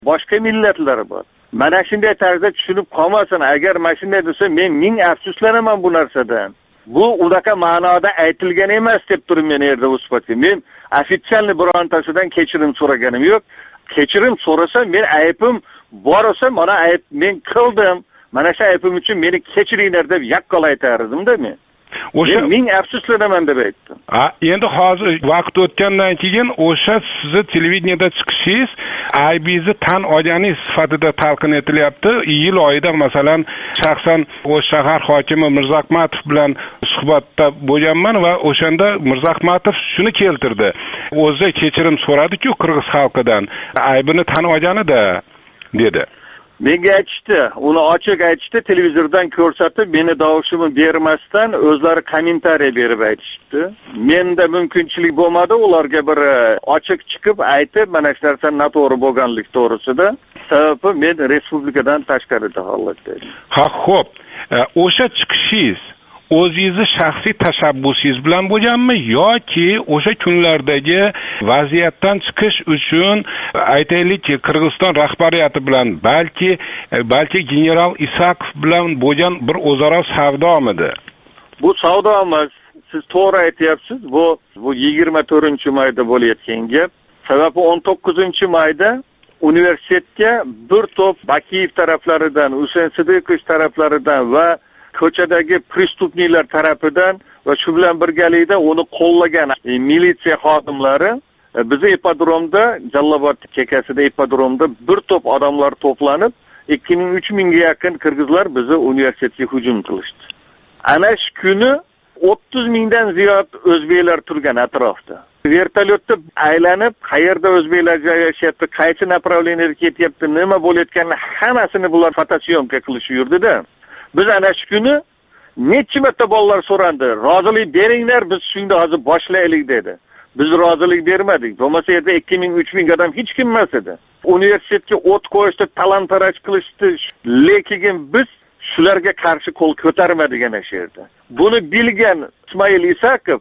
boshqa millatlar bor. Mana shunday tarzda tushunib qolmasin. Agar mana shunday desa, men ming afsuslanaman bu narsadan. Bu unaqa ma'noda aytilgan emas deb turib men yerda uspatga. Men ofitsialni birontasidan kechirim so'raganim yo'q. Kechirim so'rasam, men aybim bor bo'lsa, mana ayb men qildim. Mana shu aybim uchun meni kechiringlar deb yaqqol aytardim-da men. Men ming afsuslanaman deb aytdim. Endi hozir vaqt o'tgandan keyin o'sha sizni televideniyada chiqishingiz aybingizni tan olganingiz sifatida talqin etilyapti. Iyul oyida masalan shaxsan o'sha shahar hokimi Mirzahmatov bilan suhbatda bo'lganman va o'shanda Mirzahmatov shuni keltirdi. O'zi kechirim so'radi-ku qirg'iz xalqidan. Aybini tan olganida dedi. Menga aytishdi, uni ochiq aytishdi, televizordan ko'rsatib, meni davushimni bermasdan o'zlari kommentariy berib aytishdi. Menda mumkinchilik bo'lmadi, ularga bir ochiq chiqib aytib, mana shu narsa noto'g'ri bo'lganlik to'g'risida. Sababi men respublikadan tashqarida holatda. Xo'p. O'sha chiqishingiz o'zingizni shaxsiy tashabbusingiz bilan bo'lganmi yoki o'sha kunlardagi vaziyatdan chiqish uchun aytaylikki Qirg'iziston rahbariyati bilan balki general Isakov bilan bo'lgan bir o'zaro savdomidi? Bu savdo emas. Siz to'g'ri aytyapsiz. Bu 24-mayda bo'layotgan gap. Sababi 19-mayda universitetga bir to'p Bakiyev taraflaridan, Husayn Sidiqovich taraflaridan va ko'chadagi prestupniklar tarafidan va shu bilan birgalikda uni qo'llagan militsiya xodimlari bizni ipodromda, Jallobod chekasida ipodromda bir to'p odamlar to'planib 2000-3000 ga yaqin qirg'izlar bizni universitetga hujum qilishdi. Ana shu kuni 30 mingdan ziyod o'zbeklar turgan atrofda. Vertolyotda aylanib, qayerda o'zbeklar joylashyapti, qaysi направлениyaga ketyapti, nima bo'layotganini hammasini bular fotosyomka qilishib yurdi-da. Biz ana shu kuni necha marta bolalar so'randi, rozilik beringlar, biz shunda hozir boshlaylik dedi. Biz rozilik bermadik. Bo'lmasa yerda 2000-3000 odam hech kim emas edi. Universitetga o't qo'yishdi, talon-taroj qilishdi, lekin biz shularga qarshi qo'l ko'tarmadik ana shu yerda. Buni bilgan Ismoil Isakov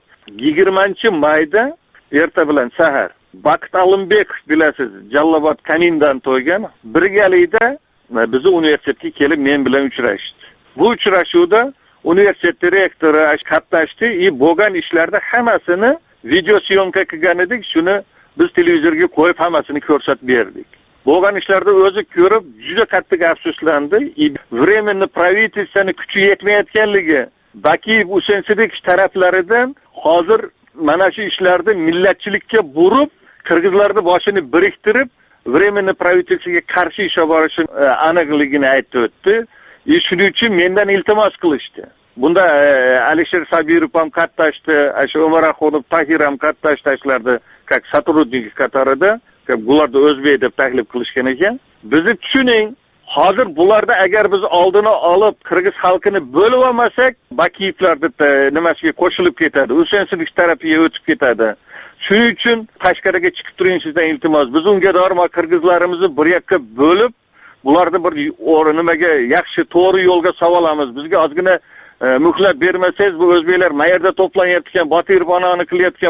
20-mayda erta bilan sahar Baqt Alimbekov bilasiz, Jallobod komendant bo'lgan, birgalikda bizni universitetga kelib men bilan uchrashdi. Bu uchrashuvda universitet rektori qatnashdi, bo'lgan ishlarda hammasini video syomka qilgan edik, shuni biz televizorga qo'yib hammasini ko'rsatib berdik. Bo'lgan ishlarda o'zi ko'rib juda qattiq afsuslandi. Временный правительствоning kuchi yetmayotganligi, Bakiyev Husayn Sidiqovich taraflaridan hozir mana shu ishlarni millatchilikka burib, qirg'izlarning boshini biriktirib, Временный правительствоga qarshi ish olib borishni aniqligini aytib o'tdi. Shuning uchun mendan iltimos qilishdi. Bunda Alisher Sabirov ham qatnashdi, shu Umar Axunov, Tahir ham qatnashdilarda, как сотрудники qatorida, bularni o'zbek deb taklif qilishgan ekan. Bizni tushuning, hozir bularda agar biz oldini olib qirg'iz xalqini bo'lib olmasak, Bakiyevlarni nimasiga qo'shilib ketadi, Husayn Sidiqovich tarafiga o'tib ketadi. Shuning uchun tashqariga chiqib turing sizdan iltimos. Biz unga doimo qirg'izlarimizni bir yoqqa bo'lib, bularni bir nimaga yaxshi to'g'ri yo'lga savolamiz. Bizga ozgina muhlat bermasangiz, bu o'zbeklar mayerda to'planyapti, Botir banoni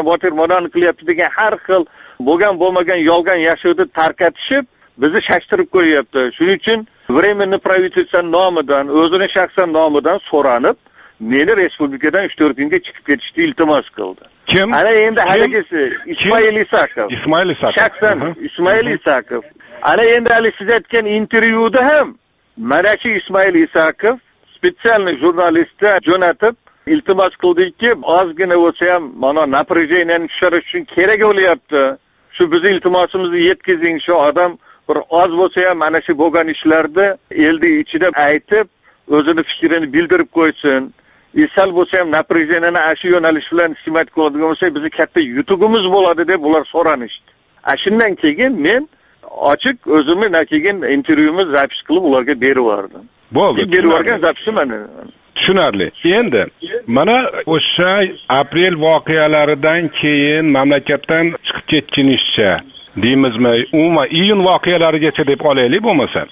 qilyapti degan har xil bo'lgan yolg'on yashuvni tarqatishib, bizni shashtirib qo'yapti. Shuning uchun Временный правительство nomidan, o'zini shaxsan nomidan so'ranib, meni respublikadan 3-4 kunga chiqib ketishni iltimos qildi. Kim? Ana endi haligisi Ismoil Isakov. Shaxsan Ismoil Isakov. Ana endi hali siz aytgan intervyuda ham mana shu Ismoil Isakov spetsialniy jurnalistga jo'natib iltimos qildiki, ozgina bo'lsa ham mana naprejeniyaning tushirish uchun kerak bo'lyapti. Shu bizni iltimosimizni yetkazing, shu odam bir oz bo'lsa ham mana shu bo'lgan ishlarda eldi ichida aytib, o'zini fikrini bildirib qo'ysin. Sal bo'lsa ham naprejeniyani shu yo'nalish bilan hizmat qiladigan bo'lsa, bizni katta yutug'imiz bo'ladi deb ular so'ranishdi. Shundan keyin men ochiq o'zimni keyin intervyuimiz zapis qilib ularga berib yubordim. Bo'ldi. Berib yuborgan zapisim mana. Tushunarli. Endi mana o'sha aprel voqealaridan keyin mamlakatdan chiqib ketgunizcha deymizmi, umuman iyun voqealarigacha deb olaylik bo'lmasa.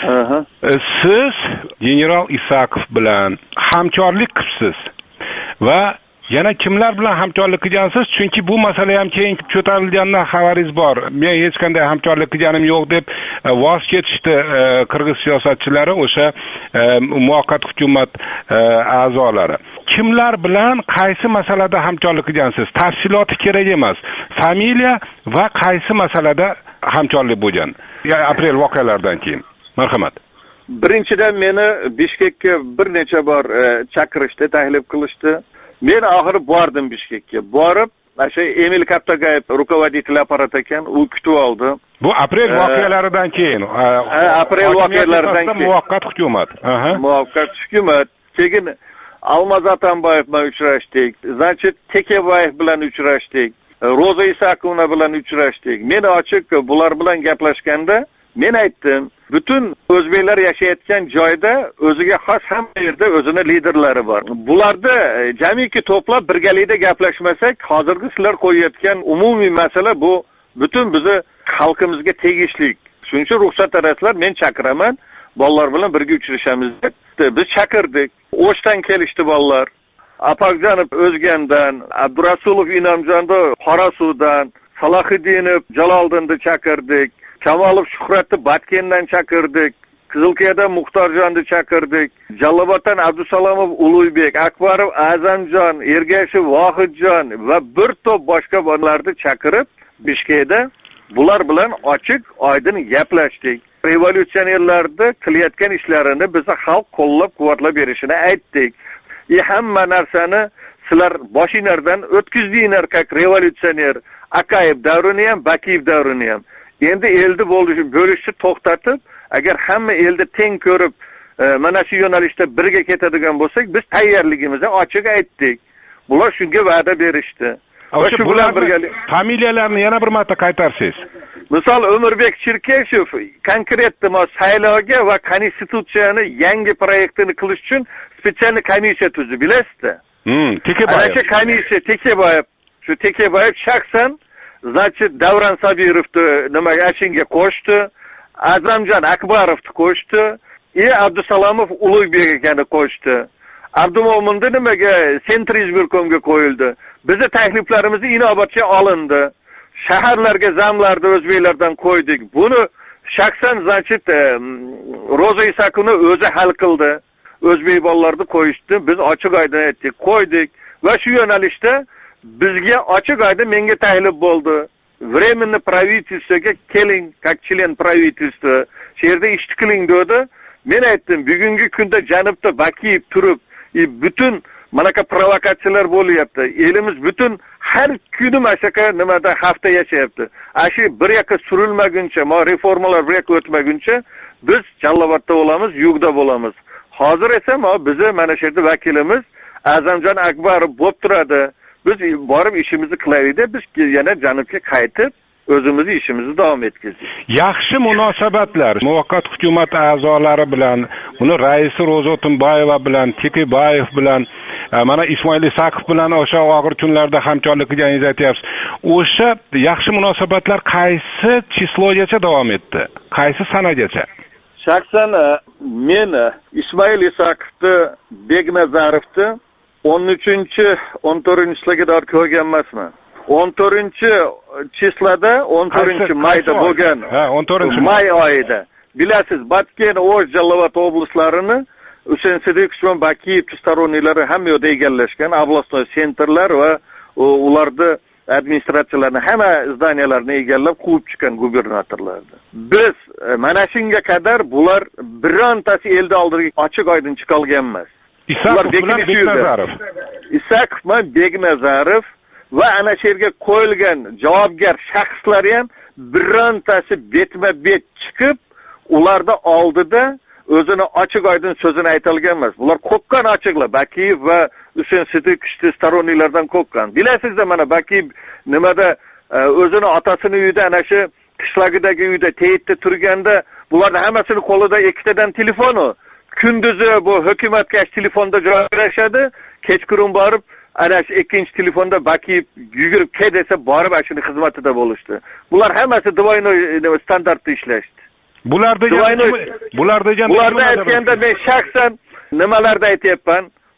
Siz general Isakov bilan hamkorlik qilibsiz va yana kimlar bilan hamkorlik qilgansiz? Chunki bu masala ham keyin ko'tarilganidan xabaringiz bor. Men hech qanday hamkorlik qilganim yo'q deb voz kechishdi qirg'iz siyosatchilari, o'sha muvaqqat hukumat a'zolari. Kimlar bilan qaysi masalada hamkorlik qilgansiz? Tafsiloti kerak emas. Familiya va qaysi masalada hamkorlik bo'lgan? Aprel voqealaridan keyin. Marhamat. Birinchidan meni Bishkekka bir necha bor chaqirishdi, taklif qilishdi. Men oxiri bordim Bishkekka. Borib, o'sha Emil Kaptagayev rukovodитель apparat ekan, u kutib oldi. Bu aprel voqealaridan keyin. Aprel voqealaridan keyin muvaqqat hukumat. Muvaqqat hukumat. Keyin Almaz Atambayev bilan uchrashdik. Значит, Tekebayev bilan uchrashdik. Roza Isakovna bilan uchrashdik. Men ochiq bular bilan gaplashganda men aytdim, butun o'zbeklar yashayotgan joyda o'ziga xos hamma yerda o'zini liderlari bor. Bularda jamiki to'plab birgalikda gaplashmasak, hozirgi sizlar qo'yayotgan umumiy masala bu butun bizni xalqimizga tegishli. Shuning uchun ruxsat berasizlar, men chaqiraman, bolalar bilan birga uchrashamiz deb biz chaqirdik. O'shdan kelishdi bolalar. Apakjanov O'zgandan, Abdurasulov Inomjonda Qorasuvdan, Salohiddinov Jaloliddinni chaqirdik. Kamolov Shuhratni Batkendan chaqirdik. Qizilkiyada Muxtorjonni chaqirdik. Jalobotdan Abdusalomov Ulug'bek, Akbarov Azamjon, Ergashev Vohidjon va bir to'p boshqa bolalarni chaqirib Bishkekda bular bilan ochiq, oydin gaplashdik. Revolyutsionerlarni qilayotgan ishlarini bizni xalq qo'llab-quvvatlab berishini aytdik. Hamma narsani sizlar boshinglardan o'tkazdinglar, как revolyutsioner. Akayev davrini ham, Bakiyev davrini ham. Endi elni bo'lishni to'xtatib, agar hamma elni teng ko'rib, mana shu yo'nalishda birga ketadigan bo'lsak, biz tayyorligimizni ochiq aytdik. Bular shunga va'da berishdi. Shu bilan birga familiyalarni yana bir marta qaytarsiz. Misol O'mirbek Chirkeshev konkretni saylovga va konstitutsiyani yangi proyektini qilish uchun spetsial komissiya tuzdi, bilasizmi? Tekebayev. Ana komissiya Tekebayev, shu Tekebayev shaxsan значит Davron Sabirovni nimaga ashinga qo'shdi, Azamjon Akbarovni qo'shdi, Abdusalomov Ulug'bek ekanini qo'shdi. Abdumo'minni nimaga Sentrizbirkomga qo'yildi. Bizi takliflarimiz inobatga olindi. Shaharlarga zamlarni o'zbeklardan qo'ydik. Buni shaxsan значит Roza Isakovna o'zi hal qildi. O'zbek bolalarni qo'yishdi. Biz ochiq oydin aytdik, qo'ydik va shu yo'nalishda bizga ochiq oydin menga taklif bo'ldi. Временный правительствоga keling, как член правительства. Shu yerda ish qiling dedi. Men aytdim, bugungi kunda Janubda Bakiyev turib, butun manaqa provokatsiyalar bo'lyapti. Elimiz butun har kuni mashaka nimada hafta yashayapti. Shu bir yoqqa surilmaguncha, reformalar bir yoqqa o'tmaguncha biz Jallovotda bo'lamiz, Yug'da bo'lamiz. Hozir esa bizni mana shu yerda vakilimiz Azamjon Akbarov bo'lib turadi. Biz borib ishimizni qilaylik, biz yana Janubga qaytib o'zimizni ishimizni davom etkazdik. Yaxshi munosabatlar muvaqqat hukumat a'zolari bilan, uni raisi Ro'za O'tinboyeva bilan, Tekebayev bilan, mana Ismoil Isakov bilan o'sha og'ir kunlarda hamkorlik qilganingizni aytyapsiz. O'sha yaxshi munosabatlar qaysi chislagacha davom etdi? Qaysi sanagacha? Shaxsan men Ismoil Isakovni, Begnazarovni 13-14-chislagida ko'rgan emasman. 14-chislada 14-mayda bo'lgan. 14-may oyida. Bilasiz, Batken, O'sh, Jallovot oblaslarini Usen Sidiqov, Bakiyev staronilari hamma yerda egallashgan, oblastnoy sentrlar va ularda administratsiyalarni hamma zdaniyalarni egallab quvib chiqqan gubernatorlardi. Biz mana shunga qadar bular birontasi elda oldiga ochiq oydin chiqa olgan emas. Isakov bilan Begnazarov. Isakov bilan Begnazarov va ana shu yerga qo'yilgan javobgar shaxslar ham birontasi betma-bet chiqib, ularda oldida o'zini ochiq oydin so'zini ayta olgan emas. Bular qo'rqqan ochiqlar. Bakiyev va Usen Sidiqov staroniylardan qo'rqqan. Bilasizda mana Bakiyev nimada o'zini otasini uyida, ana shu qishlog'idagi uyda teyitda turganda, bularning hammasini qo'lida ikkitadan telefoni. Kunduzi bu hukumatga telefonda joylashadi, kechqurun borib ana shu ikkinchi telefonda Bakiyev yugurib kel desa borib ashuni xizmatida bo'lishdi. Bular hammasi dvoynoy standartda ishlashdi. Bularda aytganda men shaxsan nimalarda aytyapman?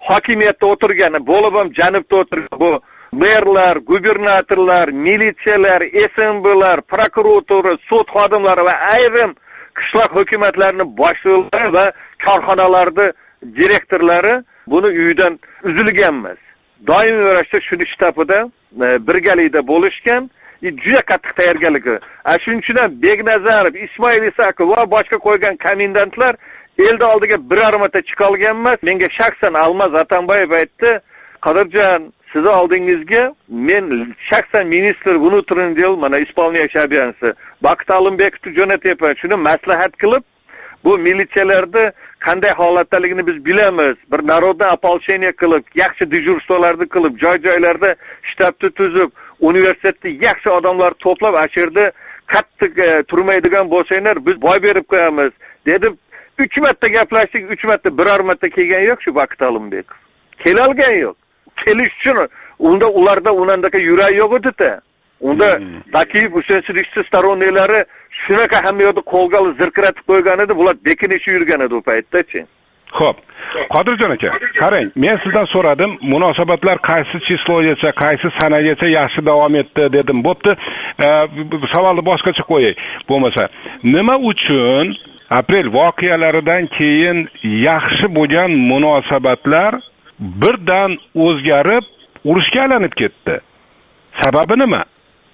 hokimiyatda o'tirgani, bo'lib ham janubda o'tirgan bu merlar, gubernatorlar, militsiyalar, SMBlar, prokuratura, sud xodimlari va ayrim qishloq hukumatlarining boshliqlari va korxonalarning direktorlari buni uyidan uzilganmiz. Doimiy ravishda shuni shtabida birgalikda bo'lishgan, juda qattiq tayyorgarligi. Shuning uchun ham Beknazarov, Ismoil Isakov va boshqa qo'ygan komendantlar elda oldiga biror marta chiqa olgan emas. Menga shaxsan Almaz Atambayev aytdi, Qodirjon, sizni oldingizga men shaxsan ministr внутренних дел, mana исполняющий обязанности Baqit Alimbekov jo'natyapman. Shuni maslahat qilib, bu militsiyalarda qanday holatdaligini biz bilamiz. Bir naroddan ополчение qilib, yaxshi dejurstvolarni qilib, joy-joylarda shtabni tuzib, universitetda yaxshi odamlar to'plab, ashirda qattiq turmaydigan bo'lsanglar, biz boy berib qo'yamiz, dedim. 3 marta gaplashdik, 3 marta biror marta kelgan yo'q shu Baqit Alimbekov. Kelolgan yo'q. Kelish uchun unda ularda unandaka yurak yo'q edi-da. Unda Bakiyev Husaynsiz storonniklari shunaqa hammayoqda qo'lga olib zirqiratib qo'ygan edi, bular bekinishi yurgan edi u paytda-chi. Xo'p, Qodirjon aka, qarang, men sizdan so'radim, munosabatlar qaysi chislogacha, qaysi sanagacha yaxshi davom etdi dedim. Bo'pti, savolni boshqacha qo'yay. Bo'lmasa, nima uchun aprel voqealaridan keyin yaxshi bo'lgan munosabatlar birdan o'zgarib, urushga aylanib ketdi? Sababi nima?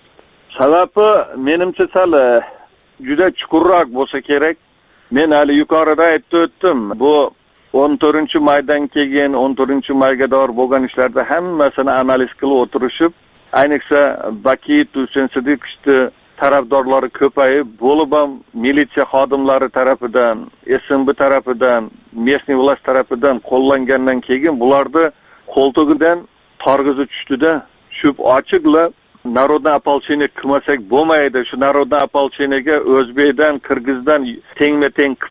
Sababi menimcha sal juda chuqurroq bo'lsa kerak. Men hali yuqorida aytib o'tdim. Bu 14-maydan keyin 14-mayga doir bo'lgan ishlarda hammasini analiz qilib o'tirishib, ayniqsa Bakiyev Husaynsiz tarafdorlari ko'payib, bo'lib ham militsiya xodimlari tarafidan, SMB tarafidan, местный власть tarafidan qo'llangandan keyin bularni qo'ltig'idan torg'izi tushdi-da. Shu ochiqla naroddan ополчение qilmasak bo'lmaydi. Shu naroddan ополчениеga O'zbekdan, Qirg'izdan tengma-teng